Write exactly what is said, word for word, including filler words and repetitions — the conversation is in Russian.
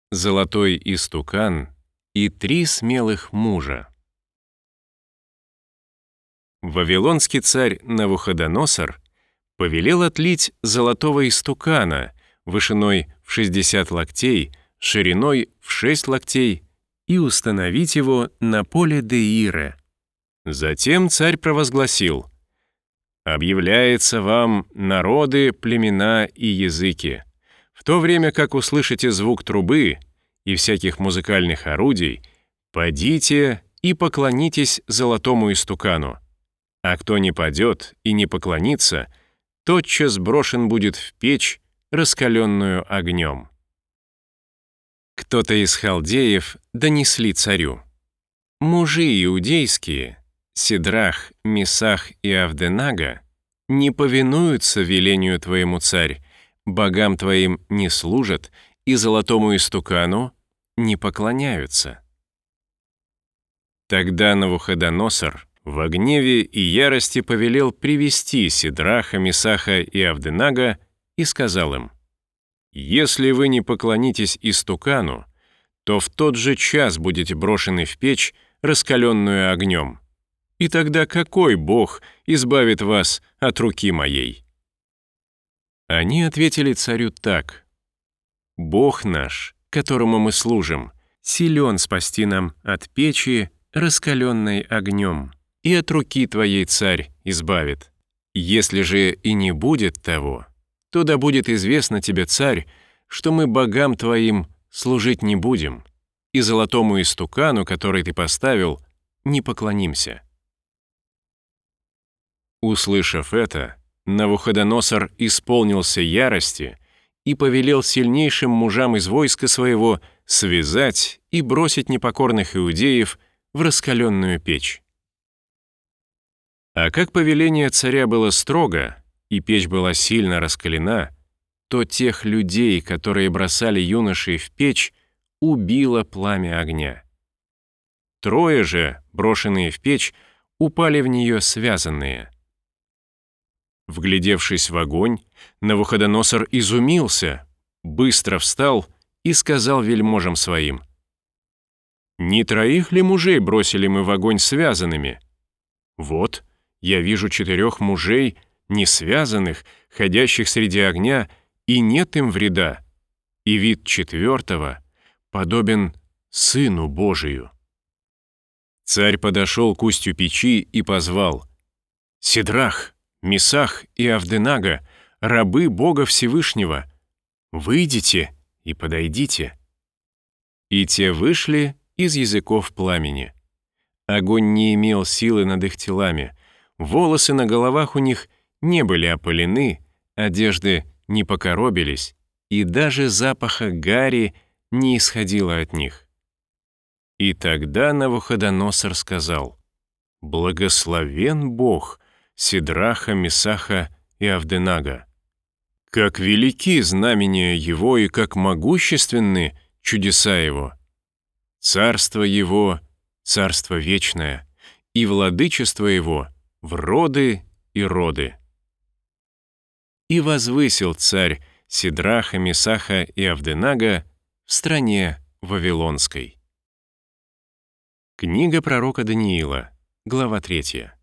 Золотой истукан и три смелых мужа. Вавилонский царь Навуходоносор повелел отлить золотого истукана вышиной в шестьдесят локтей, шириной в шесть локтей и установить его на поле Деире. Затем царь провозгласил: «Объявляется вам, народы, племена и языки, в то время как услышите звук трубы и всяких музыкальных орудий, падите и поклонитесь золотому истукану. А кто не падет и не поклонится, тотчас брошен будет в печь, раскаленную огнем». Кто-то из халдеев донесли царю: «Мужи иудейские, Сидрах, Месах и Авденага, не повинуются велению твоему, царь, богам твоим не служат и золотому истукану не поклоняются». Тогда Навуходоносор во гневе и ярости повелел привести Сидраха, Месаха и Авденага и сказал им: «Если вы не поклонитесь истукану, то в тот же час будете брошены в печь, раскаленную огнем. И тогда какой Бог избавит вас от руки моей?» Они ответили царю так: «Бог наш, которому мы служим, силен спасти нам от печи, раскаленной огнем, и от руки твоей, царь, избавит. Если же и не будет того, то да будет известно тебе, царь, что мы богам твоим служить не будем, и золотому истукану, который ты поставил, не поклонимся». Услышав это, Навуходоносор исполнился ярости и повелел сильнейшим мужам из войска своего связать и бросить непокорных иудеев в раскаленную печь. А как повеление царя было строго, и печь была сильно раскалена, то тех людей, которые бросали юношей в печь, убило пламя огня. Трое же, брошенные в печь, упали в нее связанные. Вглядевшись в огонь, Навуходоносор изумился, быстро встал и сказал вельможам своим: «Не троих ли мужей бросили мы в огонь связанными? Вот, я вижу четырех мужей, не связанных, ходящих среди огня, и нет им вреда, и вид четвертого подобен Сыну Божию». Царь подошел к устью печи и позвал: «Сидрах, Месах и Авденага, рабы Бога Всевышнего, выйдите и подойдите». И те вышли из языков пламени. Огонь не имел силы над их телами, волосы на головах у них не были опалены, одежды не покоробились, и даже запаха гари не исходило от них. И тогда Навуходоносор сказал: «Благословен Бог Сидраха, Месаха и Авденага! Как велики знамения Его и как могущественны чудеса Его! Царство Его — царство вечное, и владычество Его в роды и роды». И возвысил царь Сидраха, Месаха и Авденага в стране Вавилонской. Книга пророка Даниила, глава третья.